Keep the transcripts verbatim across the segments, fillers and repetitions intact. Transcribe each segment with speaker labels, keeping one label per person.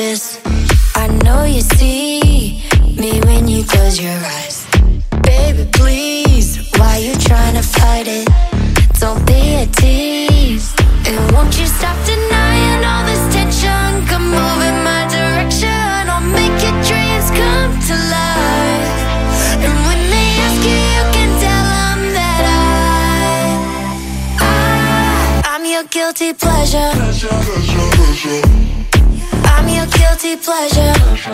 Speaker 1: this. I know you see me when you close your eyes. Baby, please, why you trying to fight it? Don't be a tease. And won't you stop denying all this tension? Come move in my direction. I'll make your dreams come to life. And when they ask you, you can tell them that I, I I'm your guilty pleasure. I'm your guilty pleasure.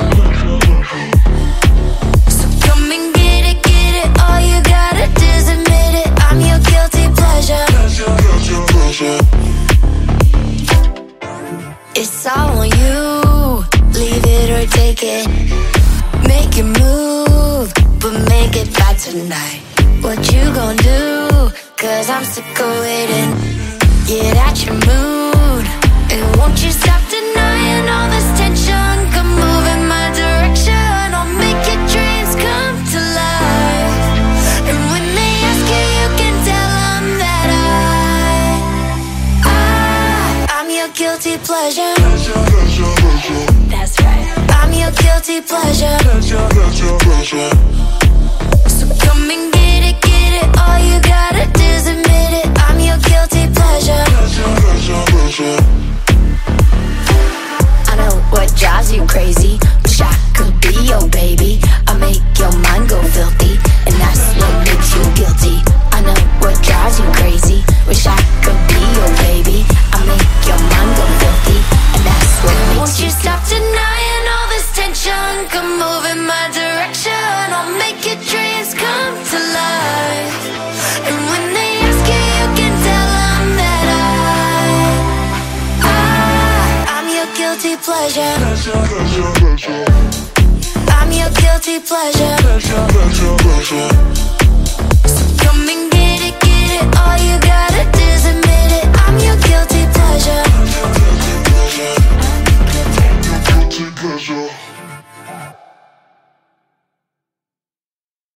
Speaker 1: So come and get it, get it. All you gotta do is admit it. I'm your guilty pleasure. It's all on you. Leave it or take it. Make it move, but make it by tonight. What you gon' do? Cause I'm sick of waiting. Get out your mood. And won't you stop denying all this tension? Come move in my direction. I'll make your dreams come to life. And when they ask you, you can tell them that I, I I'm your guilty pleasure. That's right. I'm your guilty pleasure. So come and get it, get it. All you gotta do is admit it. I'm your guilty pleasure. I know what drives you crazy. Wish I could be your baby. I make your mind go filthy, and that's what makes you guilty. I know what drives you crazy. Wish I could be your baby. I make your mind go filthy, and that's what makes Won't you, you stop denying all this tension? Come move in my direction. I'll make your dreams come to life. And when they ask you, you can tell them that I, I I'm your guilty pleasure. I'm your guilty pleasure. So come and get it, get it. All you gotta do is admit